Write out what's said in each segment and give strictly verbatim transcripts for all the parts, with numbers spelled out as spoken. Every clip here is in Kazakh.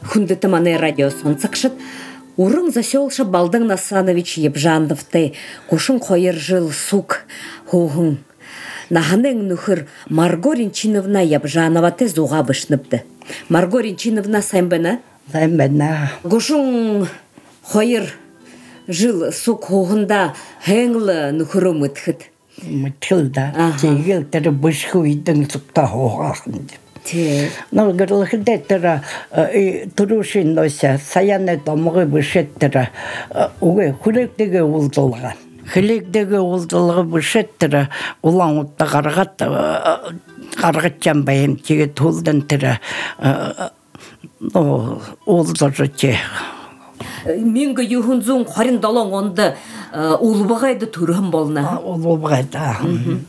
Хүндэті маны радио сонцықшыт, Урың заселшы Балдың Насанович Ебжановты, Кушын қойыр жыл сук хуғын. Наханың нүхір Марго Ринчиновна Ебжановаты зуға бішніпті. Марго Ринчиновна сайынбіні? Сайынбіні. Кушын қойыр жыл сук хуғында хәңлі нүхірі мүтхіт. Мүтхілді. Тегелтері бұшқы үйдің сұқта хуғақын деп. Ну, гырлыхдеттера турушин нося, саяны домығы бішеттера, уғы хүлектегі ұлдылыға. Хүлектегі ұлдылығы бішеттера, ұлан ұтта қарғат, қарғатчан байым теге тұлдын тірі ұлдыры те. Менгі юхынзуң қарин далан онды ұлыбағайды түрім болна. Ұлыбағайды.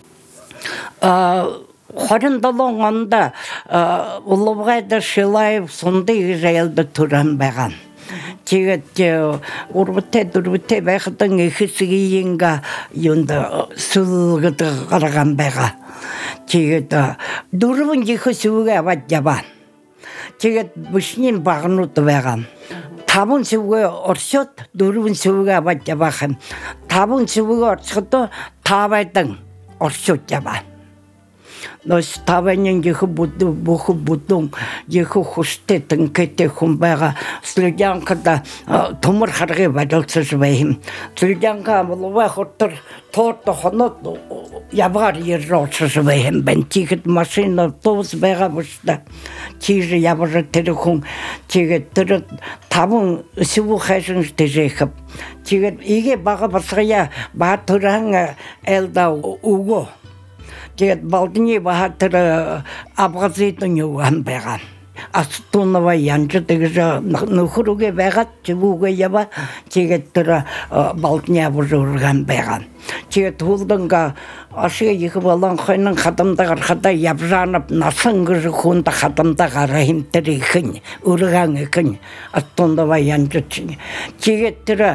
Хорындалың онда ұлыбағайды Шилаев сондай жайлды тұран баған. Тегетте ұрбыте-дүрбіте бәқідің екісіге енгі енді сұлғыды қараған бәға. Тегетті дүрбін екісіге абад жабан. Тегет бүшінен бағынуды бәған. Табын сөуге орсет, дүрбін сөуге абад жабақын. Табын сөуге орсеті табайдың орсет жабан. Но ставанен еху буду буху будун еху хустетен кете хумбага слюдянкада томор харге бадалсыз бейм слюдянка молова хоттор торто хонот ябар ерросыз бейм бен тигет машина тоз бега бушта тиже ябар телефон тигет тыр табын сиву хэшин тежехап тигет иге бага басгая батуран элда уго Тегет балдыне бағатыры абғазетің еуған бәған. Астонова янчы тегізі нүхіруге бәғат, жібуге яба, тегет тұры балдыне абызы ұрған бәған. Тегет ұлдыңға ашыға екі балан қойның қатымда қарқада ябжанып, насын күзі құнда қатымда қарайым түрі екін, ұрған екін, Астонова янчы чыны. Тегет тұры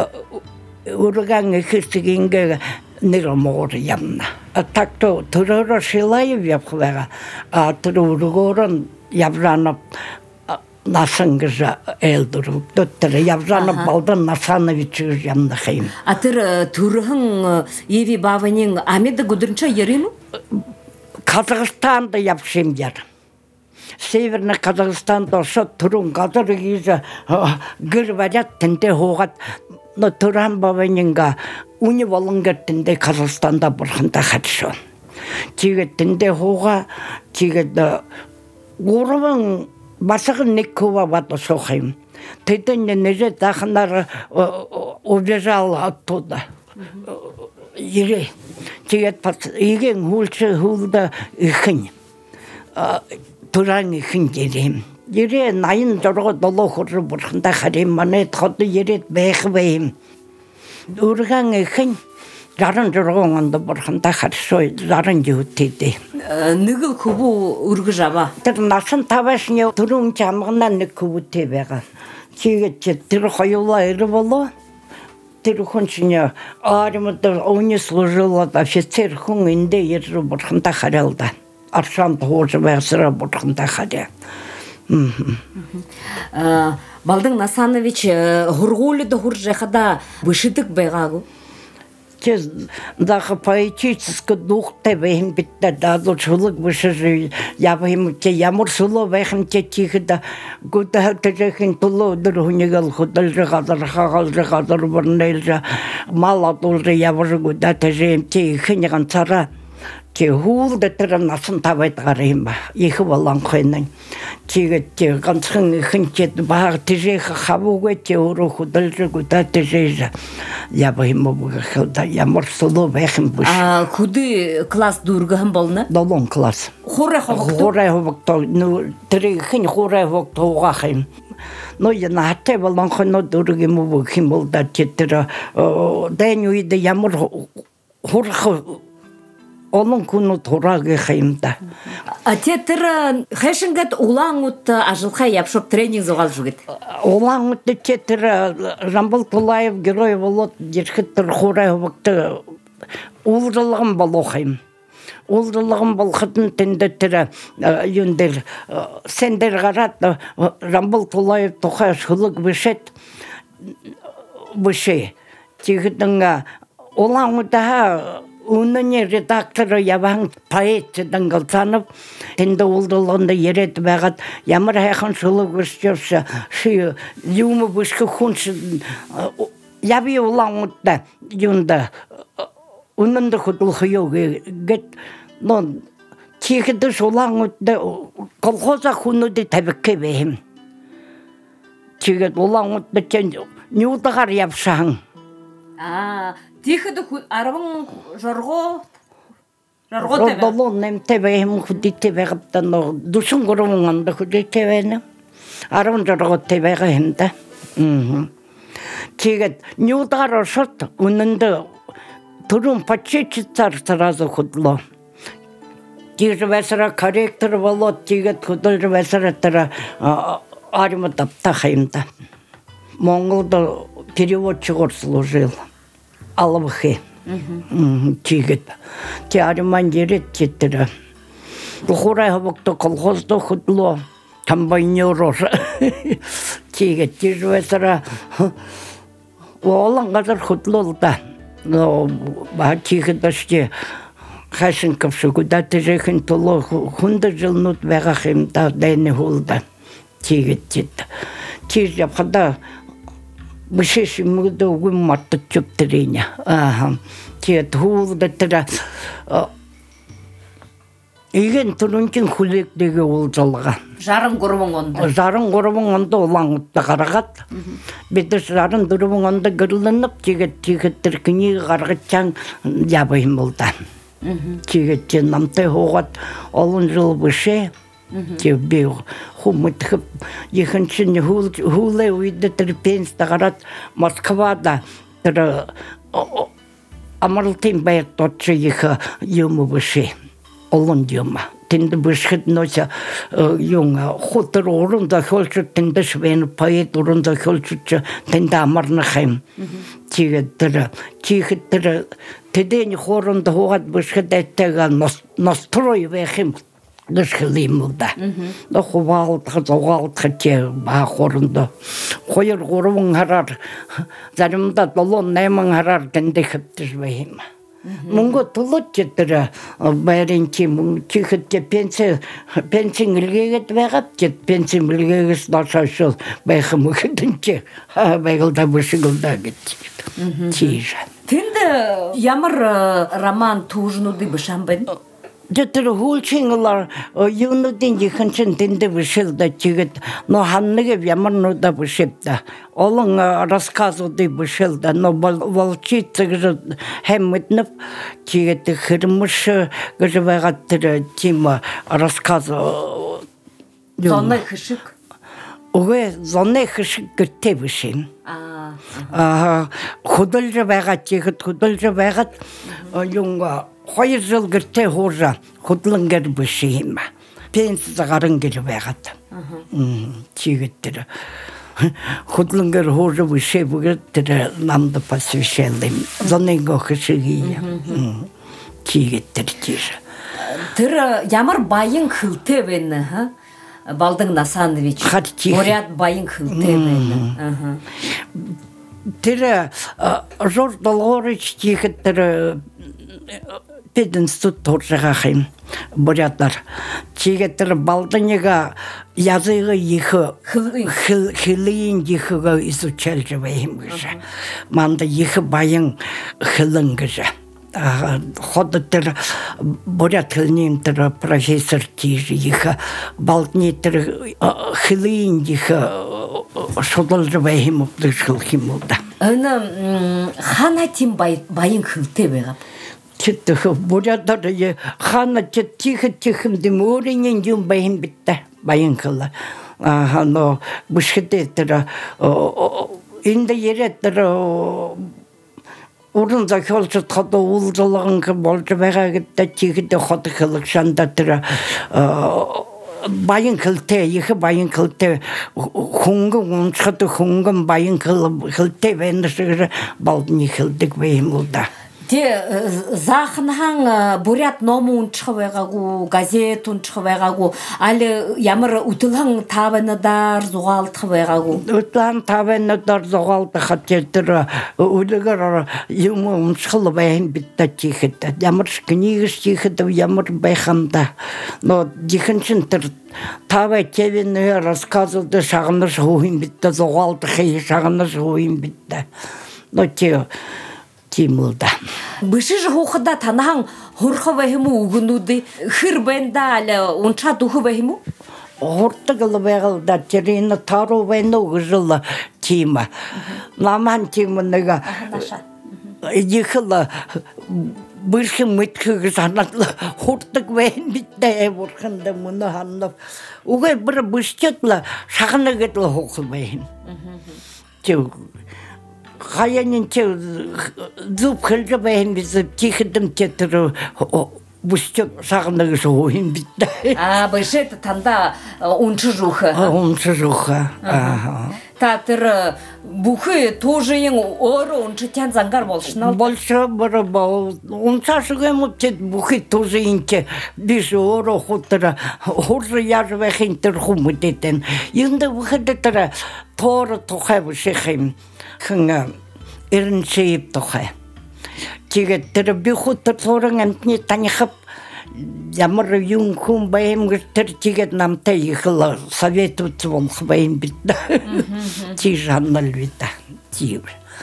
ұрған екісігенге Ниромор ямна. А так-то турора Шилаев yapılara. А турургорон Ябжанов насынгыжа элдуруп. Доттыры Ябжанов Балдан Насанович ямна хайм. А тыр турхың Еви бавының Амеда гудырынча ереймі? Казахстанда yapшым яр. Северный Казахстанда шо турун кадыр гиза гыр варят тенте хоғат. Но туран бавыныңға уни волонгертінде Қазақстанда бұрғында қатшы. Тегеттінде хоға, тегетті ғұрывың басығын неккова баты соқайым. Тетінде неже тақынары убежал оттуда. Ере. Тегет еген хулшы хулда үхін. Туран үхін дерем. Ере найын жұрғы долы құры бұрғында қарем маны тұқты ерет бәйқі бәйім. Үрген екін жарын жұрғын онды бұрғында қаршой жарын жөттеді. Нүгіл күбі үргі жаба? Тұр насын табашыне тұрың жамығынан нүк күбі тебеға. Тегетте тұр қойыла әрі болу. Тұр құншыне арымыды оны служылы офицер құн үнде ері бұрғында қаралды. Аршан тұғызы бәғсыра бұрғында қаралды. Балдың Насанович ғұрғолыды ғұржақада бішідік байғағу? Тез дағы поэтическі дұқты бәйім бітті даду шулық біші ябайым те ямыр сұлы бәйім те тегіді көті әлті жәкін тұлы өдір хүнегіл құдылжы ғадар қағалжы ғадар бұрнайлжы мал атылжы ябыры көді тәжейім те екінеған сара Те хулды тұрын асын табайт қарайым ба, екі балан қойның. Тегет те ғансың үйін кеті бағыр тежейхі қабуға те ұры құдылжы күда тежейжі. Ябайым обығы қылда, ямыр сұлы бәйхім бұш. Күді класс дұрғығын болны? Долон класс. Қорай хобықты? Қорай хобықты, түрі үйін қорай хобықты оға қайым. Но яна хаттай балан қойны дұрғым обығы болда тетірі. Дәйін үйді ямыр қорқы Onun kunu toragı xeyimde. Атетір хэшінгет улаң ұтты ажылқа япшып тренинг зоғал жүгет? Улаң ұтты тетір Жамбыл Тулаев герой болот, дерхеттір қорай бұқты ұлжылығым бол оқайым. Олдылығын болқытын тінді тірі юндер сендер ғарат Рамбыл Тулаев тұқа шылық бішет бүше. Тегітіңі олан ұдаға Үніне редакторы ябаң поэт дыңғылсанып, тінді олдылығында ерет бәғат, ямыр әйқан шылы көрстерші, ши юмы бүшкі хүнші, ябы олан ұтта, юнда, үнінді құдылғы еуге, гет, но, тегіді шолан ұтта, колхоза хүнуді тәбікке бейім. Тегід олан ұтта, нюдығар япшаң. Тихо арвың жарго жарго тебе. Долон нем тебе ем худи тебе гапта но душун горумун анда худи тебе не. Арвың жарго тебе генда. Мм. Тигет нюдар шот унында турун пачечитар сразу худло. Тиже весера корректор волот тигет худл весера тара арма тапта хаймда. Монголда переводчик служил. Алабхи. Тигет. Те арман ерет тетера. Духурай хабокто колхозда худло. Комбайнерор. Тигет тижвесера. Олан газар худлолда. Но ба тигеташте Хашинковшы куда тежехин толо хунда жылнут вегахим да дайны хулда. Тигет тет. Тиж япхада Бышеші мүгді өгім марты чөптірейне. Тет хулда тіра. Еген тұрынчын хүлектегі ол жалға. Жарын көрімің онда? Жарын көрімің онда олан ұтта қарағат. Беді жарын тұрымың онда гүрлініп, тегет тегеттір кіне қарғытчан ябайым болды. Тегеттен намтай хоғат олын жыл бұше. Тебе хумытхып еханчын хуле уйды терпенсті қарат Москвада тірі амарлтын байық тотшы ехі юмы бұшы олын юма. Тінді бұшқыт нося юңа хутыр орында хөлші тінді швені поэт орында хөлші тінді амарны қайм. Тегі тірі, тегі тірі тедені хорында хоғат бұшқыт әттіға настрой вәхім Дышхилимылда. Да хувалтха зоғалтха те бақорында. Қойыр ғұрывың харар. Зарымда долон нәмің харар кәнді қыптыр бәйім. Мұңғы тұлыт жетірі бәрінке мұң түйхітте пенсин үлгегет бәғап кет. Пенсин үлгегес нашашыл бәйхі мұғыдынке. Бәйгілда бұшығылда кет. Тейжі. Тенді ямыр роман туғынуды бұшан бән? Жетір хулчиңылар юнудын ехіншін тінді бұшылда тегет, но ханныгев ямырнуда бұшыпта. Олың рассказуды бұшылда, но волчицы гжы хэммітніп, тегеті хырмышы гжы вағаттыры тима рассказу. Зонай хышык? Уге зонай хышык гірте бұшын. Худылжы вағат, тегет худылжы вағат, юңға Қойыр жыл кірте хожа құдылыңгер бұшыйма. Пенсіз ғарыңгер вәғат. Тегеттірі. Құдылыңгер хожа бұшы бұғыттірі намды посвящалым. Зоныңға қышығия. Тегеттірі тежі. Тірі ямыр байын қылты бәні, Балдың Насанович. Горят байын қылты бәні. Тірі Жорж Долгорыч тегеттірі пединститут торжаға қайым бұрядар. Тегеттір балдынеға язығы ехі хилиын ехіға изучал жывайым күші. Манда ехі байын хилын күші. Ходытыр бұрят хилнемтір профессор тежі ехі балдынетір хилиын ехі шодыл жывайым ұптыр шылхим болды. Оны хана тем байын хилте беғап? Четтігі бұрядары хана чет тихі-тихімді мөрінен жүйін байын бітті, байын қылы. Но бұшқыдеттірі, енді ереттірі орынза көлші қады ұлжылығын кі болжы бәға кетті, тихіді қоды қылық жандатыры байын қылте, ехі байын қылте, хуңғы ұншқыды хуңғын байын қылте бәйінді шығыры балдың ехілдік бәйім ұлда. Те захынхан бурят ному унчхавайгагу, газет унчхавайгагу, али ямар утылхан таванадар зугалтхавайгагу. Утылхан таванадар зугалтхат тетер үлгэр юм унчхалбайн биттатихет. Ямар книгштихет ямар байхамда. Но дихэнчин тер тавай кевин рассказывал шагнаш хуин битта зугалтхи шагнаш хуин битта. Но те Тимулда. Бышыж хухада танахан хорхавахиму угнуды хырбенда аля унча духавахиму? Хортагал байгалда терина тару байну гыжыла тима. Наман тимунага ехала бышхы мытхы санатла хортаг байн битте бурханда муна ханнап. Угай бір бышчатла шагнагатла хохбайн. Тю Хаянин те зуб хылжа бәйін бізі тихідім кетірі бұстеп сағынығы жоғын бітті. А, бәйшет танда унчы жухы. Унчы жухы. Татыр бұхы тоже ең оры унчы тян заңғар болшын алды? Болшы бұры бұл. Унча шығым өптет бұхы тоже енке біші оры құтыры оры яжы бәйхінтір құмы детін. Енді бұхы дәтірі торы тұқай бұшы қайым. Хыңа ирншип тухай. Тиге тэр би хутар сорон амтни танихап ямар юм хум баем гэр тиге намтай ихла советуц волх баем битта. Ти жаннал битта. Ти.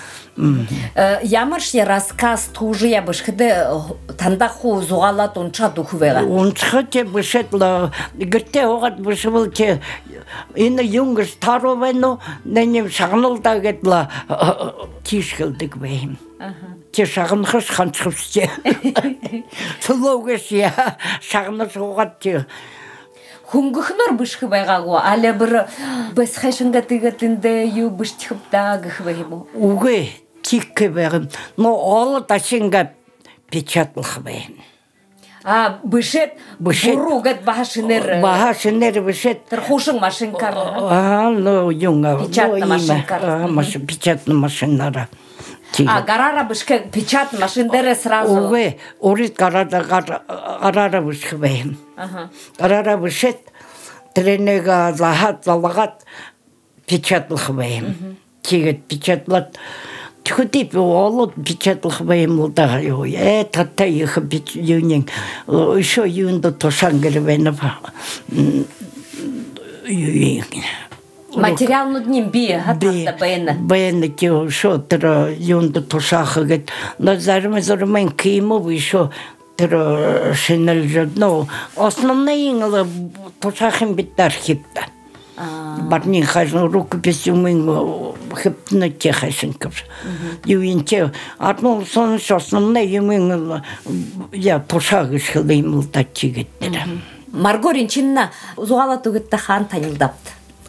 Ямарш рассказ тоже я бышхыды тандаху зугалат унча духвера. Унча те бышетла гэрте огат бышвал те ина юнгс таровено нэнем шагналда гэдла тишгэлдэг бэм. Те шагнахс ханцхвсте. Словгэс я шагнах огат те Хунгухнор бышхы байгаагу аля бір бас хашынга тигатинде ю быштихпта гыхвахиму. Угэ тикке бэгэн но ол ташинга печатлах бэм. А бышет буругат бахашынер бахашынер бышет хушын машинкар. А ну юнга печатный машинкар. Машин печатный машинара. А гарара бышке печатный машиндере сразу. Угэ орит гарара гарара бышке бэм. Гарара бышет тренега захат залагат печатлах бэм. Тигет печатлат Тхутип олот печатлах баймулда ё э татта их бич юнин ещё юнда тошангер вена юин материал над ним би хатта бэна бэна ки шо тра юнда тошахагет на зарме зармен кимо ещё тра шинел жадно основные ингла тошахим битархипта Барни хажно рукопись умын хепна техасинков. Юинте атмол сон основные юмын я тошагыш хылымыл тачигеттер. Маргорин чинна зугалату гетте хан танилдапты.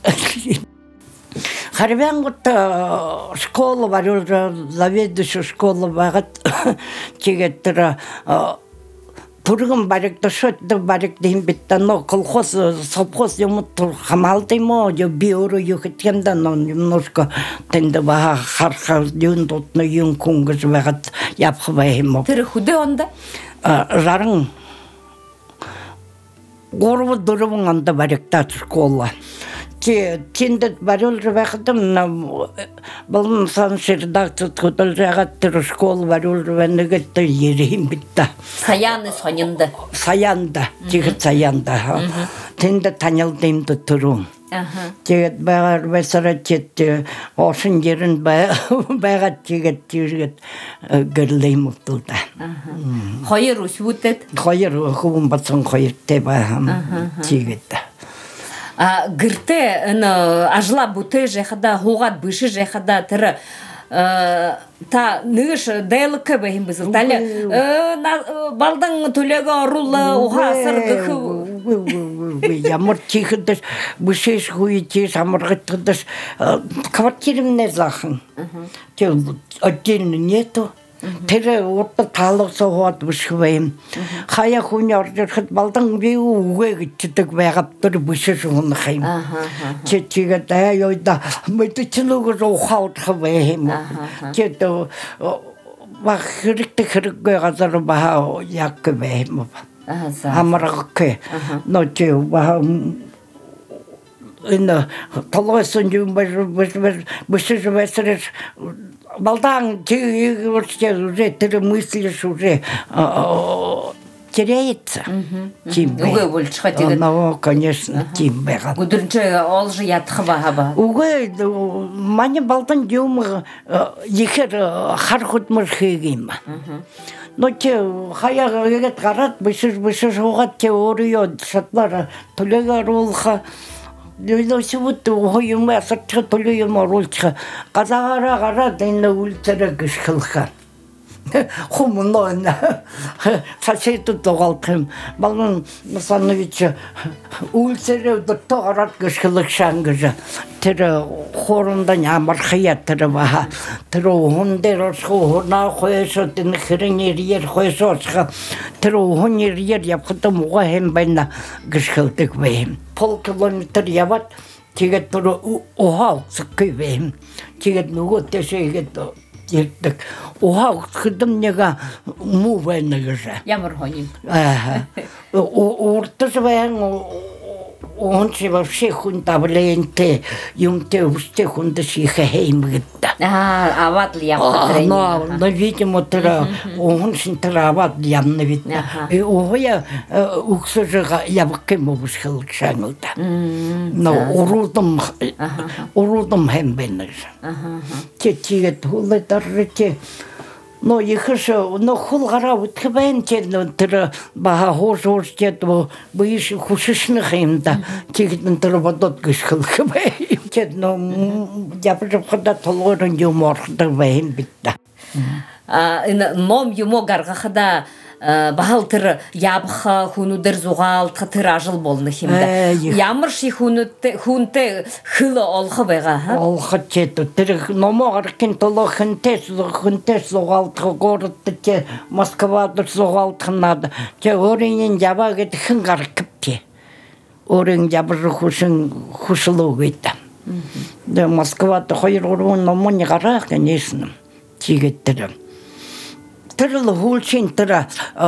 Харвянгот школа бар, заведующая школа багат тигеттер Турган барыкта шотта барыкта химбитта но колхоз совхоз юмут хамалды мо yo биоро юхтемда но немножко тенда ба харха юндот на юн кунгс вагат япхваймо. Тэр хүдэ онда жаран горво дөрвөн анда барыкта школа. Тиндэт барил рвахтам на балм сан ширдакт хотел жагат тэр школ барил рвэнэгт ерим битта. Саяны сонинда. Саянда, тигт саянда. Тиндэт танялдым турун. Тэгээд багаар бесарачет ошин жерэн байгаад тэгээд тиргэт гэрлэм утулда. Хоёр үсвүтэд. Хоёр хүн бацсан хоёртэй байхам тэгээд А гырте эн ажла буте жехада хугат бышы жехада тэр та нэгш дэлкэ бэхим бизэл тале балдан төлөгө орулла ухасыр гэх ямар чихдэс бышэш хуйти самаргатдэс квартирымне захан тэ отдельно нету тэр урта таалгасаа хоод бишвэм хаяа хүний оржирхэд балдан би үгээ гिचдэг байгаад тэр бишэж унах юм чи чигээ даяйда мэдчихлүүг ухаад хавэм чи тэ Ва хэрэгтэй хэрэггүй газар баа яг гэвэм. Аа за. Амаргах. Но чи баа энэ толгойсон юм биш биш биш биш балдан чи уже тэр мыслишь уже теряется. Үгүй болчихоо тэгээд. Ну, конечно, тийм байгаа. Өдөржөө олж ядах баха. Үгүй манай балдан юм ихэр хар хөдмөр хийгийм. Но чи хаяа ягаад гараад биш биш шуугаад чи өөрөө шатлаар төлөөгөр уулха Нөөсөвд юм асарч төлөө юм оруулах газаараа гараад энэ үлцэрэг гიშхэлхэ. Хумнона фасету доголтым балан Насанович үлцэрэг дотораад гიშхэлх шангэж тэр хоорондоо ямар хаяа тэр баа тэр хүндэр орсхоо наа хойсоо тэр хэрнээр хойсоосха тэр хүнээр явхад мууга хэм байна гიშхэлдэг бэм пол километр яваад тэгээд тэр ухаа цэквэм тэгээд нөгөө тэшээгээд ирдэг ухаа хөдөм нэга муу байна гэж ямар хоним аа уртс байн он чи вообще хунта блэнте юмте усте хунта шиха хеймгдта аа аваад л явах тренинг но но видимо тэр он шинтер аваад явна видна и оя уксэж явах юм биш хэлгшаанута но урудам урудам хэм бэнэ аа чи чигэт хулэтарч но ихш но хул гараа үтгэбэн чи тэр баа хош хош гэд биш хушшных юмда чигдэн тэр бодод гიშхэлх бай чи но япрахда толгойн юм орхдаг байн битта а энэ ном юм гаргахада бахалтэр ябх хүнүүдэр зугаалтах тэр ажил болно хэмдэ. Ямар шиг хүнүүд хүнтэй хэл олох байгаа. Олох ч тэр номоо гарахын тулд хүнтэй хүнтэй зугаалтах городд Москвад зугаалтах над чи өөрийн яваа гэдэг хэн гарах гэв. Өөрийн явар хүсэн хүслөөгээд. Дэ Москвад хоёр гурван номын гарах гэсэн чигэд тэр Тэр л хулчин тэр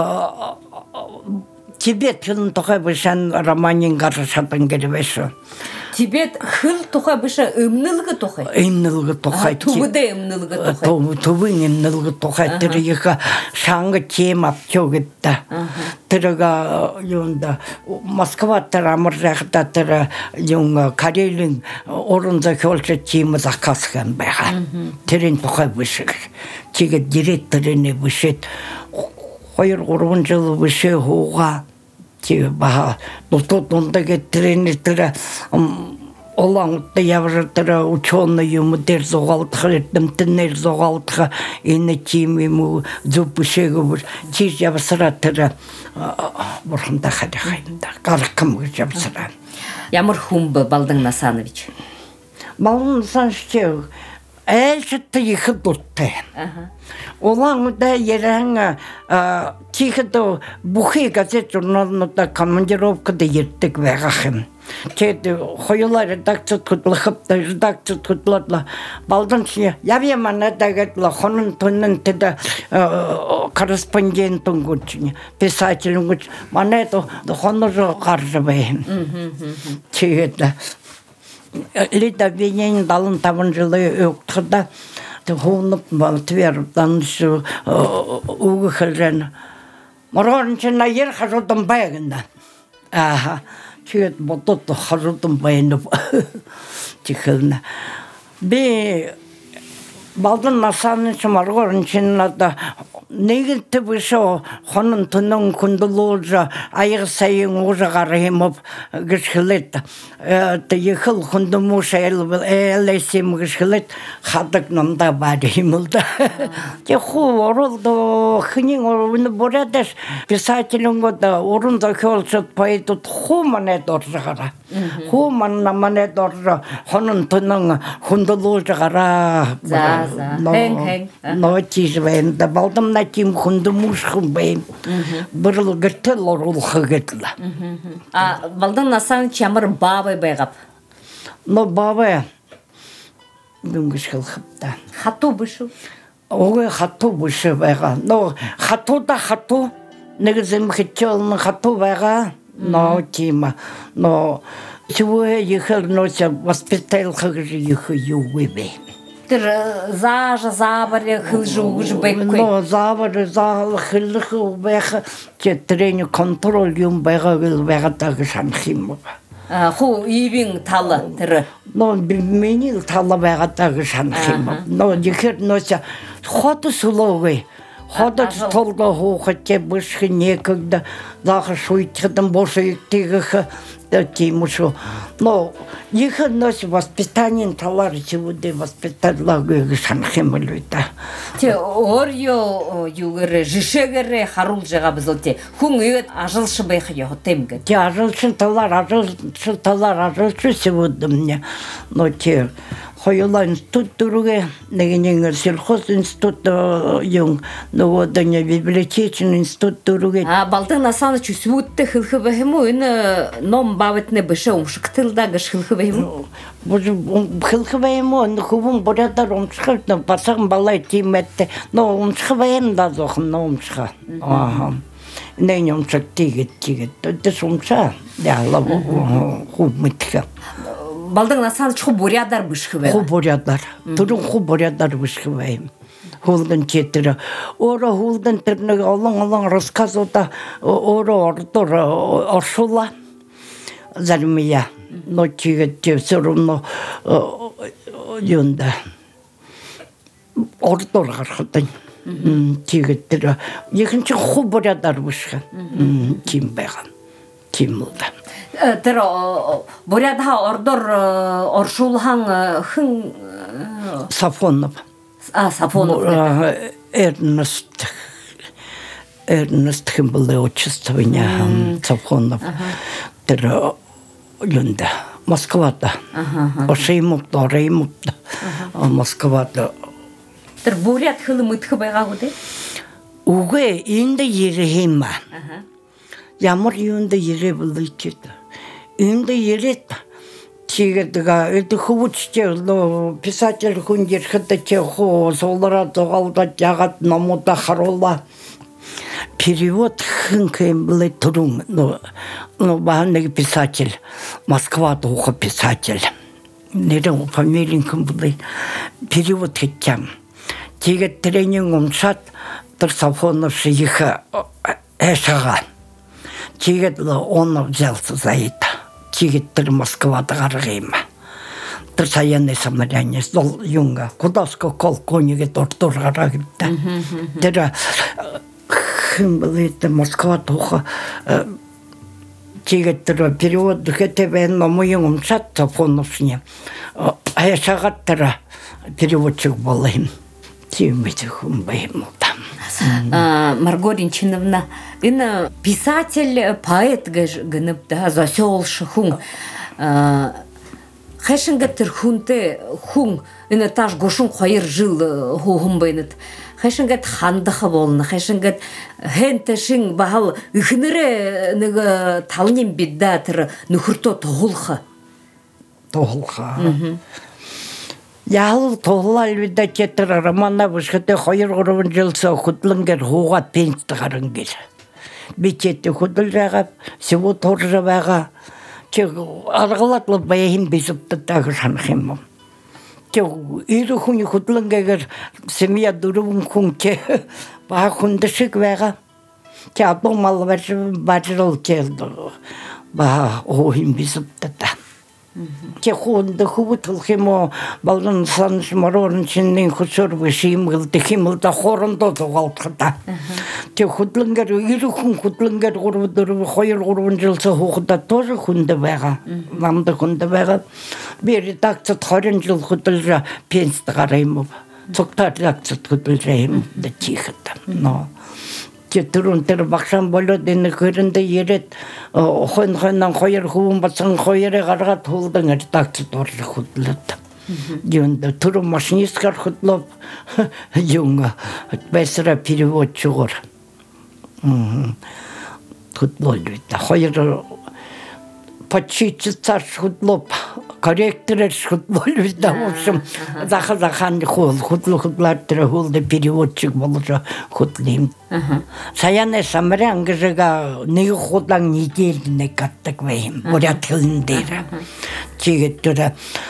Тибет хэл тухай бишан романын гаршатан гэрвэш. Тибет хэл тухай биш өмнөлгө тухай. Өмнөлгө тухай. Төвдөө өмнөлгө тухай. Төвийн өмнөлгө тухай тэр их шанг тем авчоо гэдэг. Тэрга юунда Москва тэр амархта тэр юун Карелин орон зохиолч тим закасхан байгаа. Тэрийн тухай биш. Чигээ директорын бишэд хоёр гурван жил бишээ хууга чи баа дотоод дундаа тренер тэр Олонг явж тэр ученый юм дээр зугаалдах дэмтэнээр зугаалдах энэ тим юм зүг бишээгөө чи явсараа тэр бурхамдаа хадахайда гарахм гэж явсараа. Ямар хүн Балдан Насанович? Балдан Насанович ээлжтэй их дуртай. Улаануудаа яран чихэд бүхий газет журналуудаа командировкад ирдэг байгаа юм. Тэгэд хоёулаа редакцид хөдлөхөд редакцид хөдлөд Балдан явъя манайда гэдэл хонон тонон тэд корреспондент гүч писатель гүч манайд хонор гарч байна. Тэгэд Лида винен далын таван жылы өктөрдө хуунуп балтвер данш угхэлжэн моргончна ер хажуудан байганда аа чигэд бодод хажуудан байна чихэлнэ би Балдан Насанович моргончнада нэгэнт бишо хонон тонон кундлуулж аяг сайн уугаар хэмэв гიშгэлэт тэ ехэл хундмушэл элэсим гიშгэлэт хадаг намда бад хэмэлдэ тэ хуу оролдо хинин орны борадаш писателингод орон зохиолчд поэтууд хуу манайд оржгараа хуу манна манайд орж хонон тонон кундлуулж гараа за за хэн хэн нотиш вэн да балдам Тим хундмушхын бэм бэрл гэртэл оруулах гэдэл. А Балдан Насанович ямар баабай байгаад? Но баабай дүнгиш хэлхэвта. Хатуу биш үү? Ого хату бүші байға. Но хату да хату. Негізім хитчелінің хату байға. Но тима. Но сегодня ехал ночью воспитал хагжи ехал ювебе. Тір зажа, забаре, хылжы, уғыжы байқой. Но забаре, залы, хылжы байға. Те тренер контроль юм байға гіл байға тағы шанхим. Ху ивин талы тірі. Но менил талы байға тағы шанхим. Но ехал ночью ходы сұлауғай. Ходы толда хоқытте бұршқы некігді. Зағы шуйтқыдың бошы ектегігі. Тимушу. Но ехал ночью воспитание талар сегодня воспитала гыгы шанхемлюта. Те орьё югыры жишегеры харулжыга бизылте. Хун үйет ажылшы байхы його темге. Те ажылшын талар, ажылшы талар, ажылшы сегодня мне. Но те Хоюла институт дуруге, негененгер сельхоз институт юng, но вот не библиотечный институт дуруге. А Балтын Насаны чусвутты хылхы бахему, ины ном бавытны бышы умшыктылдагыш хылхы бахему? Хылхы бахему, но хубун борядар умшыхыр, но пасағын балай тиметті, но умшыхы бахем да зоқын, но умшыхы. Нейн умшык тигет, тигет, дөс умша, яла хуб мытхы. Балдың Насаны чху борядар бышхы бахему? Ху борядар, турун ху борядар бышхы бахему. Хулдын четірі. Ора хулдын түрнігі олың-олың рассказ ота ора ордыр оршула зармия. Но чигетте все равно юнда. Ордыр қарқыдын. Чигеттері. Екінші ху борядар бышхы. Ким баған. Ким ұлда. Тір боряда ордыр оршулхан хын... Сафонов. А, Сафонов. Эрнест. Эрнест Химбалы отчествования Сафонов. Тэр юнда. Москвада. Ошеймупта, ореймупта. Москвада. Тэр бурят хылы мытхы байға ғуды? Уге, инде ерехейма. Ямар юнда ере бұлды кеді. Инде ерет. Чигедга это хучте но писатель хундер хатте хо солдара догалда жагат намута харола перевод хынкем был трум но но баанный писатель Москва духа писатель нерем фамилиям был перевод хитям чигед тренинг умшат тер Сафонов шиха эшага чигед он взялся за это Чигеттер Москвада қарғайма. Тір саянный самаряне, сол юнга. Кудаско кол кониге тортор қарағыпта. Тірі хым был это Москва туха. Чигеттер перевод дұхетебен намыйын умшат Сафоновшыне. Аяшағат тірі переводчик болайым. Тиметі хым байым ұлдам. Марго Ринчиновна, ина писатель, поэт гынып да заселшы хун. Хэшинга тырхунты хун, ина таш гошун қойыр жыл хухым байныт. Хэшинга хандыха болны, хэшинга хэнтэшин бағал үхінірі нығы талнем бидда тыр нүхірто тоғылха. Тоғылха. Ял тоғыла әлбіда кетір романа бұшқыты қойыр ғырывын жылса құтлыңгер хуға пенсті қарыңгер. Бететті құтыл жағап, сего тор жабаға, арғылатлы баяхин бесіпті тағы шанхемім. Үйрі құны құтлыңгер семья дұрывын құнке, баға құндышық баға, абың малы бажырыл келді, баға ойын бесіпті та. Те хунда хубутылхимо балдан санш марорн чиннин хусор вишимгыл тихимылда хорындо тоғалтқыда. Те худлынгар ирухун худлынгар ғұрвыдыры хойыр ғұрвын жылсы хуғыда тоже хунда бәға. Мамды хунда бәға. Бері тақсыт хорын жыл худылжа пенсті қараймы. Цоқтар тақсыт худылжайым да тихыда. Но Түрін түрі бақшан болады, ені көрінді ерет, хон-хоннан қойыр хуын басын қойыры қарға тұлдың әртақсы торжы құдылыды. Юнда түрі машинисткар құдылып, юнға бәсіра переводчы ғыр. Құдылы өйді. Қойыры почти царш құдылып, корректор футбол да в общем заха захан хол хутлу хутлаттыр холды переводчик болжо хутлим саяны самре ангыжыга неги хутлаң неделдине каттык вейм бурят тилиндер чигеттер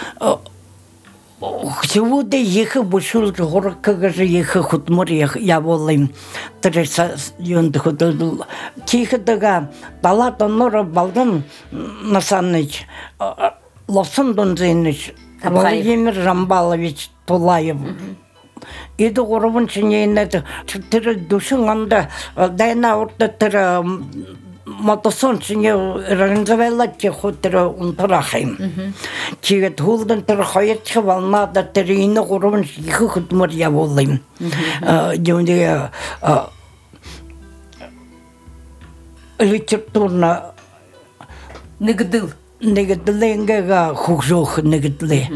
сегодня ехы бушул горкага же ехы хутмур я болым треса юнды хутул тихидага дала тонора балдан насаныч лосын донзыныч Владимир Жамбалович Тулаев иди горбун чинейне тир душун анда дайна орта тир мотосон чине ранзавелла че хотра унтрахим чигет хулдан тир хаятчы валнада тирини горбун ихы хутмур я болым жөнде литературна Нигдыл. Негдленга хужох негдле.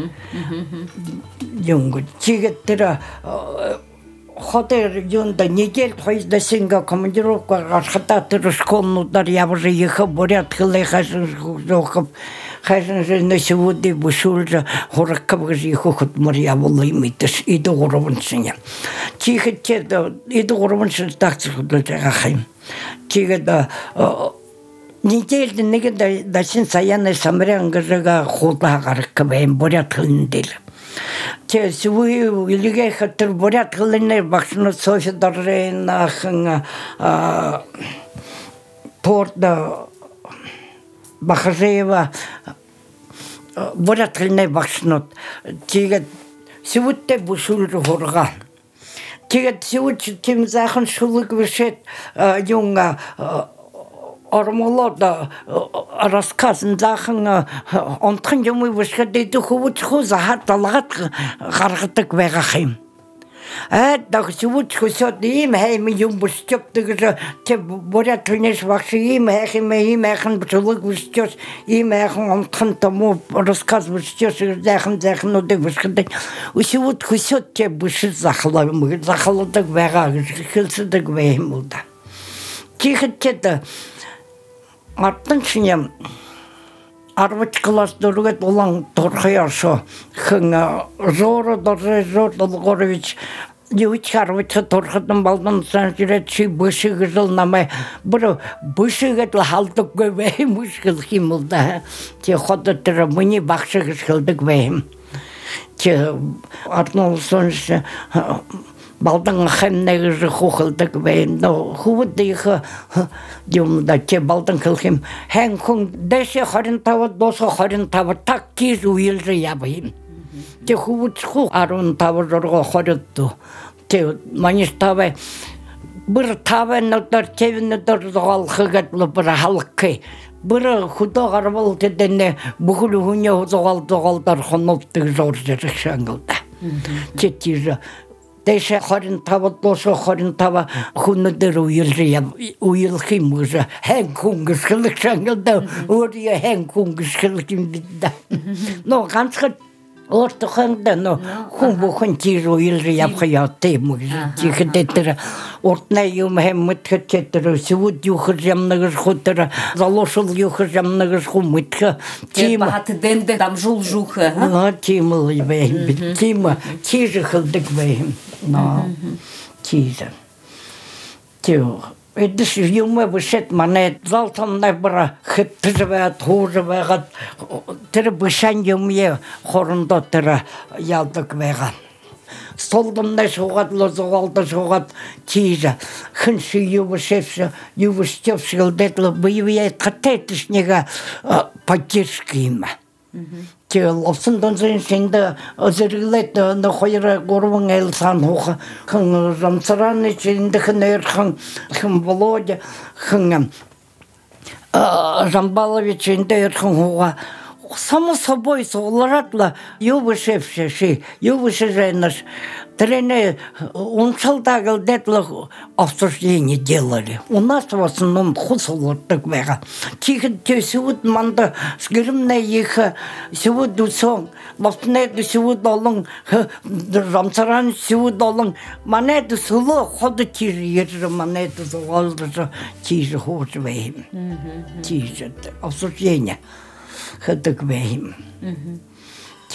Юнгу чигеттера хотер юнда недель поезда синга командировка расхата тыр школнудар я уже ехал бурят хле хашин хужохов хашин же на сегодня бушулжа хораккабга жихо хутмур я болым итеш иди горбунчиня. Чигетте иди горбунчи таксы худлагахим. Чигета неделден неге дасын саяны самре ангыжыга хула гарыкка бэм бурят хылындел. Те сюи илиге хатыр бурят хылыны бакшыны Софья Доржейна ахын Порда Бахажеева бурят хылыны бакшынот. Тегет сюитте бушулры хорга. Тегет сюит тем захын шулык вишет юнга Ормолода рассказын захын онтын жумы вышкадейді хувыч хуза хатталғат қарғытық вәғахим. Әд дағы сювыч хусет им хэйми юм бұштептігі те боря түнеш вақшы им хэхиме им әхін бұшылық бұштеш им әхін онтын тому рассказ бұштеш зәхін зәхін оды вышкадей. Сювыч хусет те бұшы захылымы захылыдық вәғағы хілсідік вәйім ұлда. Тихеттеді Артын шинем арвыч класс дөргет олан торхаяшо хын зоро дорже зор Долгорович Юич арвыч торхатын балдан санжирет чи бышы гызыл наме бұры бышы гетл халдық көбейм ұшқыл химылда те ходы түрі мұни бақшы ғышқылдық бейм те артын соншы балдан хэмнэг жихухалдаг бэйн но хувдыйха юмда те балдан кылхим хэн хүн дэшэ хорин тавад досо хорин тавад так киз уилжэ ябэйм те хувд ху арун тавад рого хоритто те маниш тавэ бір тавэ нотор тевин нотор зогалхыгат лбра халкы бір худо гарбал тедене бүхүл хүнө зогал зогалдар хоноптыг зоржэр шангылда те тижа Дэшэ хорин тавад досо хорин тава хүнөдөр уилжэ уилхим гыжа хэн хүнгс хылык шангылда өөрийгөө хэн хүнгс хылык юм бидда но ганцхан ортохондо но хүн бүхэн тийж уилжэ явхаяатай юм тийхэтэр ортна юм хэм мэтхэтэр сүд юхэр ямнагс хотэр залошул юхэр ямнагс хумэтхэ тим хат дэнде там жул жуха а тим лбэ тим тийж хылдык бэм No, тийж. Тё, эдис юмэ бушет мане залтан набра хэттрэвэ туурвэга тэр бушан юме хорондо тэр ялдаг вэга. Столдомна шугат лозогалда шугат тийж. Хэнши ювшэвш ювштёвшгэл дэтло боевые катэтишнега поддержки им. Тел офсондон зэнсэнда озэрлэт на хойра горван элсан хоха хэн рамсараны чиндэхнэр хэн хэн Володя хэн Жамбалович индэр хэн хога само собой соларатла ювшэвшэ ювшэжэнаш тренер унчалдагал детло обсуждение делали. У нас в основном хусолоток вега. Тихо сегодня манда сгирмне их сегодня сон лофне сегодня долон рамсаран сегодня долон манет суло ходы тирьер манет золото тиже хожвей. Тиже обсуждение. Хадак вейм.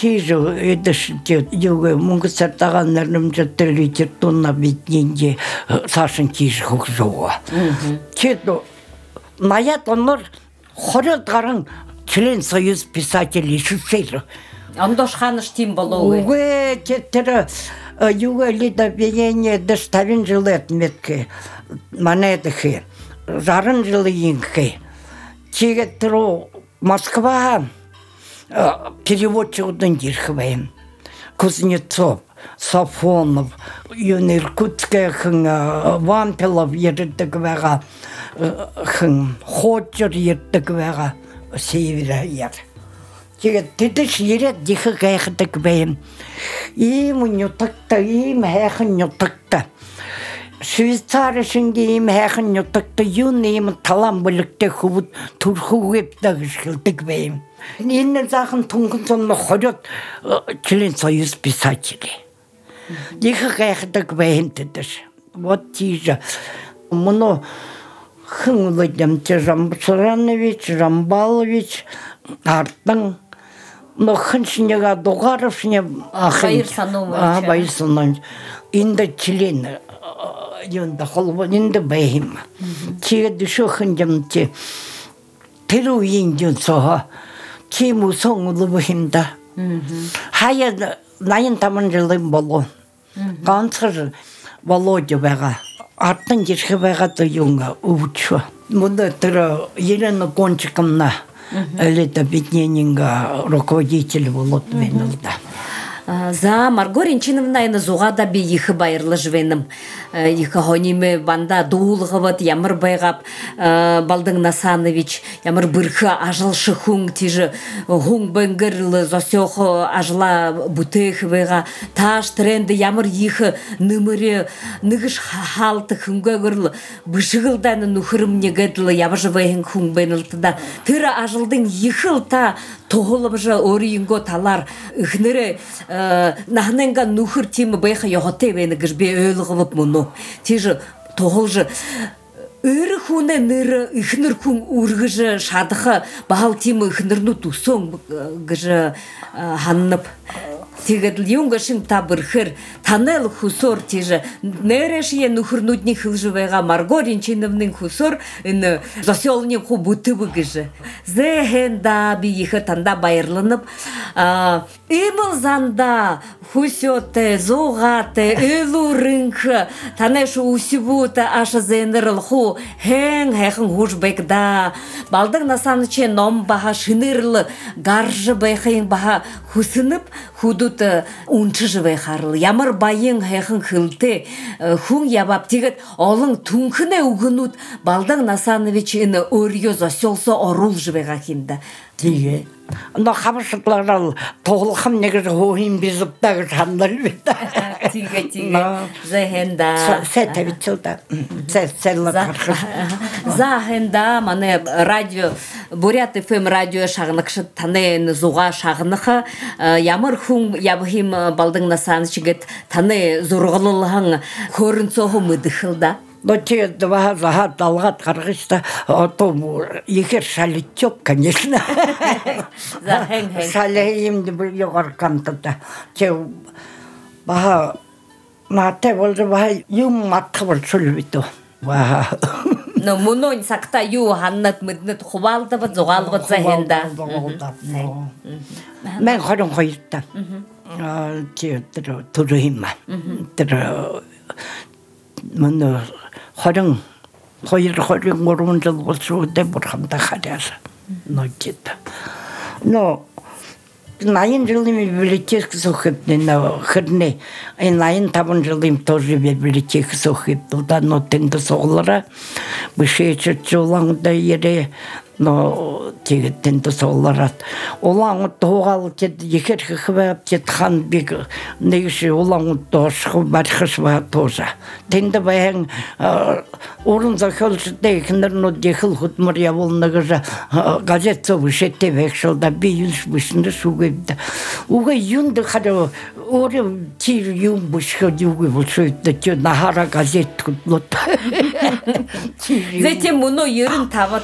тижу эдеште юга мунгсартаган нернымжа телевизор тонна битнинге сашын тиж хокжоо. Чето моя тонор хорот гаран член союз писателей шусейро. Андош ханыш тим болуы. Уге тетер юга лида биение доставин жилет метке манетхе. Жарын жылы инке. Чигетро Москва переводчикудын дирхвайм. Кузнецов, Сафонов, Иркутская хын Вампилов ердігвеға, хын Ходжер ердігвеға севера ер. Тегет тедіш ерет дихы ғайқыдігвайм. Им нютықта, им хайқын нютықта. Швейцар ішінге им хайқын нютықта, юн им талам бүлікте хубыт турху вепті ғышқылдігвайм. Инне захын тунгын сонны хорет член союз писателей. Дихы қайқыдық бәйінтедір. Вот тижа. Мұны хыңылы демте Жамбусаранович, Жамбалович, арттың. Но хыншынеға Доғаровшыне Байыр Санович. Байыр Санович. Инді член. Инді қолбы, инді бәйім. Тиге дүші хынжымте. Перу ең соға. Кему соңылы бұхимда. Хая найын тамын жылым болу. Қансыр Володя бәға. Артын жерші бәға тұйыңға ұвытшы. Мұнда түрі елені кончикымна әлеті бетненінға руководитель болуды бенілді. За Марго Ренчиновна ины зуғада бе ехі байырлы жвенім. Ехі ғонеме банда дуылғывыд, ямыр байғап Балдың Насанович, ямыр бірхі ажылшы хуң тежі хуң бәңгірлі зосеқы ажыла бұтеқі байға таш тренді ямыр ехі нөмірі нүгіш халты хүнгі ғырлы бұшығылданы нүхірім негеділі ябыжы байын хуң бәнілді да түрі ажылдың ехіл та тоғылып жа орыйынго талар үхнірі нахненга нухыр тимі байха йоғоте бәні гішбе өйлі ғылып мұны. Тежі тоғыл жы өрі хуны ныры үхнір күн үргіжі шадықы бағал тимі үхнірні тұсың гіжі ханнып. Тегеділ юнга шың табырхыр, танел хусор тежі, нәрешіе нүхірнудні хылжывайға Марго Ренчиновның хусор, үні засиолының ху бұтыбы гіжі. Зәхенда бі ехі танда байырлынып, имыл занда хусеті, зоғаты, үлі рынқы, танешу усибуты ашы зәніріл ху, хәң хәхін хуш бәкда, Балдың Насаныче ном баға шынырлы, гаржы байқайын баға хусынып, худут унчы живай харыл. Ямыр байың хайхын хылты, хуң ябап тегет, олың түнкіне угынут, Балдың Насанович іні өрге заселса орул живайға кенді. Тиге. Но қабышытларал тоғылқым негізі хоғын безіптағы жандар бетті. Тиге, тиге. Зәхенда. Сәт әбітсілді. Сәт қарқыш. Зәхенда, маны радио, Бурят эф эм радио шағынықшы таны зуға шағынықы, ямыр хуң ябығым Балдың Насановичігет таны зұрғылылығын көрін соғы мүдіхілда. Но те два загад долгат каргышта, а то ехер шаличок, конечно. Шалеем не был йогаркантата. Те баха на те волже баха юм матхавал шулвито. Баха. Но мунон сакта ю ханнат миднет хувалда ба зогалга захенда. Мен хорон хойта. А те тро турыма. Тро мен хорон хойр хорон горун жыл болсу деп бурхамда харяса. Но кет. Но найын жылым библиотека сохипне на хырне. Ай найын табын жылым тоже библиотека сохипты. Да но тенде соглара бишече жолаңда ере но тегеттенді соларат. Олаңы тоғалы кет, екер хықыбап кет хан бек, негіші олаңы тоғышқы барқыш ба тоза. Тенді баян орын закөлшіде екіндерін о декіл құтмыр яволына ғыжа газет соғы шетте бәкшілда бейінш бұшынды суғебді. Уға юнды қары оры тир юн бұшқы юғы бұшыйды, ке нахара газет құтлыды. Затем мұны ерін табыт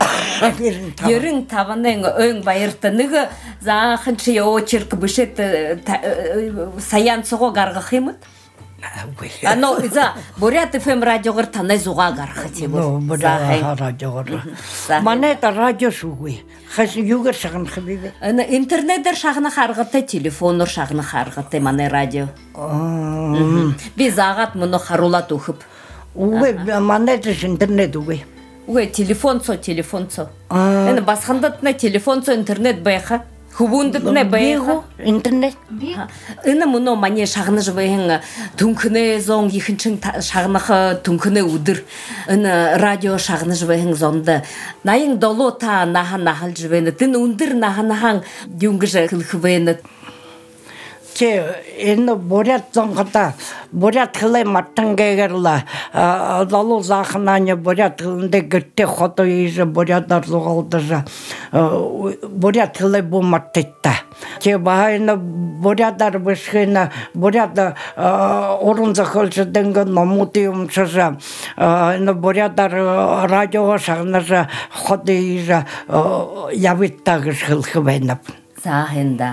Ерін табының өң байыртыныгы зағыншы очерк бішет саян соғы гарғы қимыт? Ано за Бурят эф эм радиогыр танай зуға гарғы тебір. Бурят радиогыр. Мана это радио шугуй. Хәсін югыр шағын қыбейбе. Интернеттер шағыны қарғыты, телефоныр шағыны қарғыты мана радио. Біз ағат мұны қарулат ұқып. Угой, мана это интернет угой. Угой, телефон со, телефон со. Әні басқандатына телефон со интернет байқа. Хубундытны байға. Интернет. Әні мұны мане шағыны жывайын түнкіні зоң ехіншін шағынықы түнкіні ұдыр. Әні радио шағыны жывайын зонды. Найын долу та нахан-нахал жывайыны. Тін ұндыр нахан-нахаң дүңгі жығылқывайыны. Че, энэ Бурят зонгата, Бурят хылай маттан гэгэрла, далу заханanya Бурят хылынды гүртте ходу ежі Бурят арлуғалдыжа, Бурят хылай бұл маттетта. Че, баға энэ Бурятар бішхина, Бурят орын захылшы дінгі номуты умшыжа, энэ Бурятар радиоға шағынажа ходу ежі явиттағыш хылқы байнап. Сағында.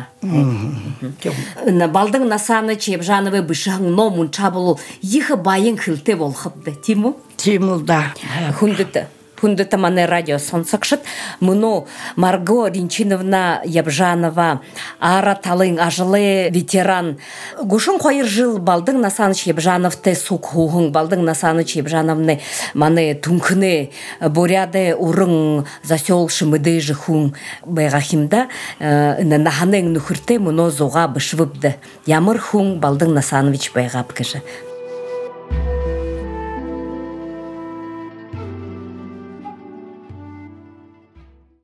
Балдың насаны Чебжановы бішіғың номын чабылу ехі байын қылты болғыпты, Тиму? Тиму, да. Хүндіті. Хүндіті маны радио сонсықшыт. Мұны Марго Ринчиновна Ябжанова, ара талың ажылы ветеран. Гушын қойыр жыл балдың насаны Чебжановты сук хуғың, балдың насаны Чебжановны маны түнкіні боряды ұрың засел шымыды жықың байғахимда наханың нүхірті мұны зоға бішвіпді. Ямыр хуң балдың насанович байғап кіші.